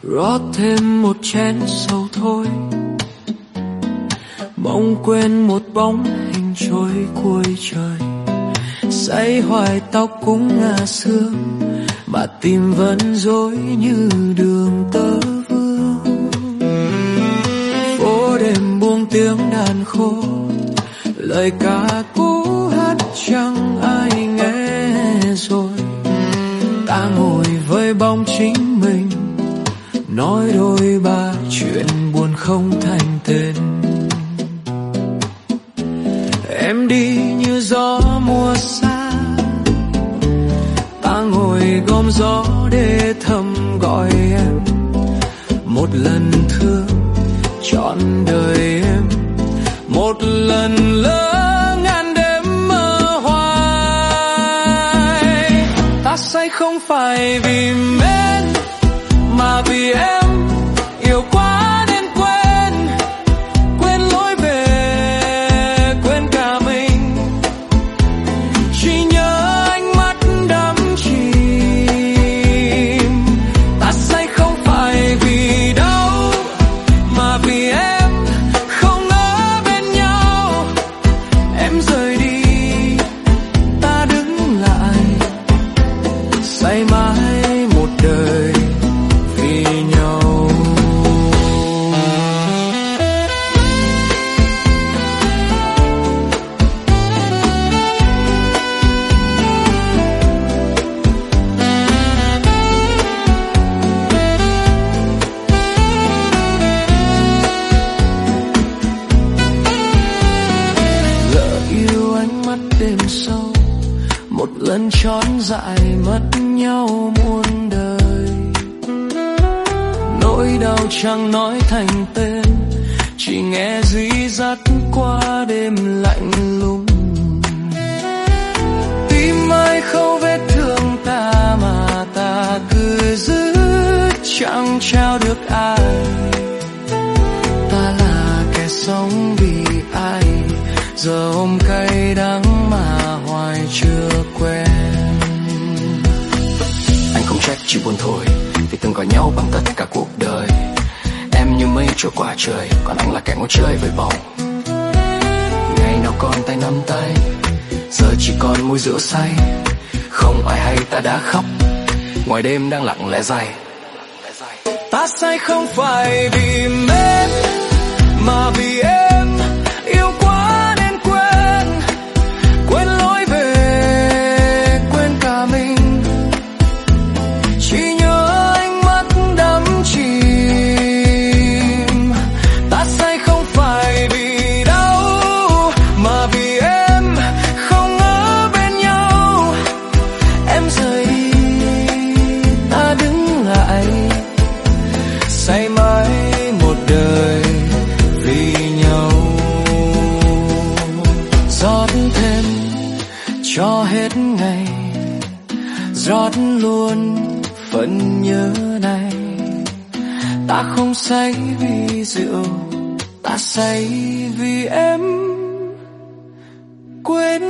rót thêm một chén sầu thôi, mong quên một bóng hình trôi cuối trời. Say hoài tóc cũng ngả sương, mà tim vẫn rối như đường tơ vương. Phố đêm buông tiếng đàn khô, lời ca cũ hát chẳng ai nghe rồi. Ta ngồi với bóng chính mình, nói đôi ba chuyện buồn không thành tên. Em đi như gió mùa xa, ta ngồi gom gió để thầm gọi em. Một lần thương trọn đời em, một lần lỡ ngàn đêm mơ hoài. Ta say không phải vì mến, mà vì em yêu quá nên quên, quên lối về, quên cả mình. Chỉ nhớ ánh mắt đắm chìm. Ta say không phải vì đau, mà vì em không ở bên nhau. Em rời đi, ta đứng lại, say mãi một đời vì nhau. Lỡ yêu ánh mắt đêm sâu, một lần trốn dại mất nhau muôn đời. Nỗi đau chẳng nói thành tên, chỉ nghe rí dắt qua đêm lạnh lùng. Tim ai khâu vết thương ta, mà ta cứ giữ chẳng trao được ai. Ta là kẻ sống vì ai, giờ ôm cay đắng mà hoài chưa quen. Anh không trách chỉ buồn thôi, vì từng có nhau bằng tất cả cuộc đời. Em như mây trôi qua trời, còn anh là kẻ ngồi chơi với bóng. Ngày nào còn tay nắm tay, giờ chỉ còn môi rượu say. Không ai hay ta đã khóc, ngoài đêm đang lặng lẽ day. Ta say không phải vì mến, mà vì em yêu quá nên quên, quên lối về, quên cả mình. Chỉ nhớ ánh mắt đắm chìm. Ta say không phải vì đau, mà vì em không ở bên nhau. Em rời đi, ta đứng lại, say mãi một đời vì nhau. Rót thêm cho hết ngày, rót luôn phần nhớ này. Ta không say vì rượu, ta say vì em, quên